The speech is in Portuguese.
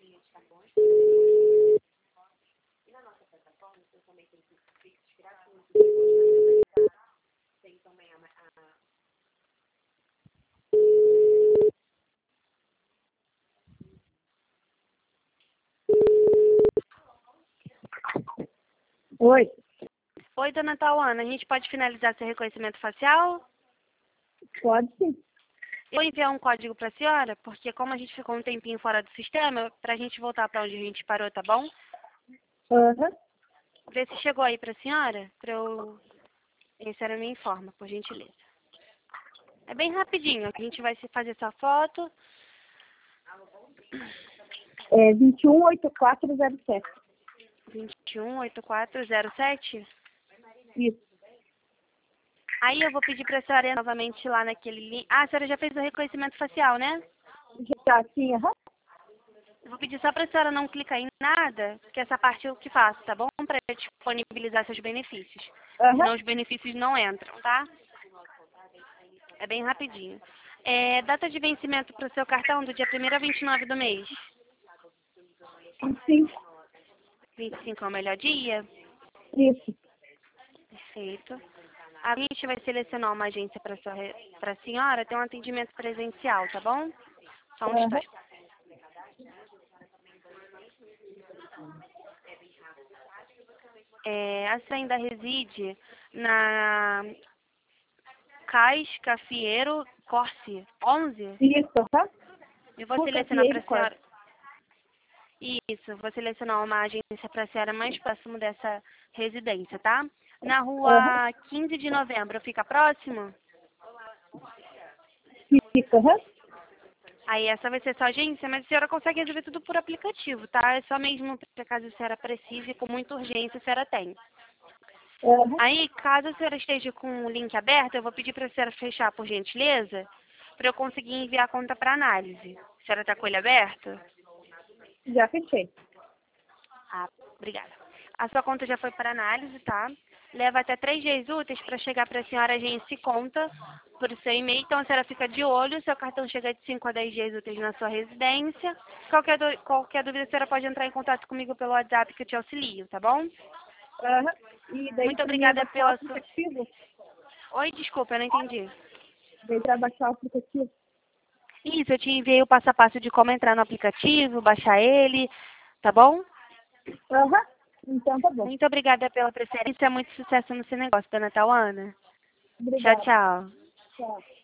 Oi, Oi, dona Tauana, a gente pode finalizar seu reconhecimento facial? pode sim. Eu vou enviar um código para a senhora, porque como a gente ficou um tempinho fora do sistema, para a gente voltar para onde a gente parou, tá bom? Aham. Vê se chegou aí para a senhora, para eu... A senhora me informa, por gentileza. É bem rapidinho, a gente vai fazer essa foto. É 218407. 218407. Isso. Aí eu vou pedir para a senhora ir novamente lá naquele link. Ah, a senhora já fez o reconhecimento facial, né? Já sim, aham. Eu vou pedir só para a senhora não clicar em nada, que essa parte eu que faço, tá bom? Para disponibilizar seus benefícios. Senão Aham. os benefícios não entram, tá? É bem rapidinho. Data de vencimento para o seu cartão do dia 1º a 29 do mês. Sim. 25 é o melhor dia? Isso. Perfeito. A gente vai selecionar uma agência para a senhora ter um atendimento presencial, tá bom? Só um Aham. instante. A senhora ainda reside na Cascafiero Corse 11? Isso, aham. Eu vou Puta, selecionar para a Corte. senhora. Isso, vou selecionar uma agência para a senhora mais próximo dessa residência, tá? Na Aham. rua 15 de novembro, fica próximo? Isso, aham. Aí essa vai ser sua agência, mas a senhora consegue resolver tudo por aplicativo, tá? É só mesmo para caso a senhora precise, com muita urgência a senhora tem. Aham. Aí, caso a senhora esteja com o link aberto, eu vou pedir para a senhora fechar, por gentileza, para eu conseguir enviar a conta para análise. A senhora está com ele aberto? Já fechei. Ah, obrigada. A sua conta já foi para análise, tá? Leva até 3 dias úteis para chegar para a senhora a agência e conta por seu e-mail. Então, a senhora fica de olho. Seu cartão chega de 5 a 10 dias úteis na sua residência. Qualquer dúvida, a senhora pode entrar em contato comigo pelo WhatsApp que eu te auxilio, tá bom? Aham. E daí Muito pra mim obrigada baixar o pela sua... aplicativo? Oi, desculpa, eu não entendi. Daí pra baixar o aplicativo? Isso, eu te enviei o passo a passo de como entrar no aplicativo, baixar ele, tá bom? Aham. Então tá bom. Muito obrigada pela preferência. Muito sucesso no seu negócio, dona Tauana. Tchau, Obrigada. tchau. Tchau.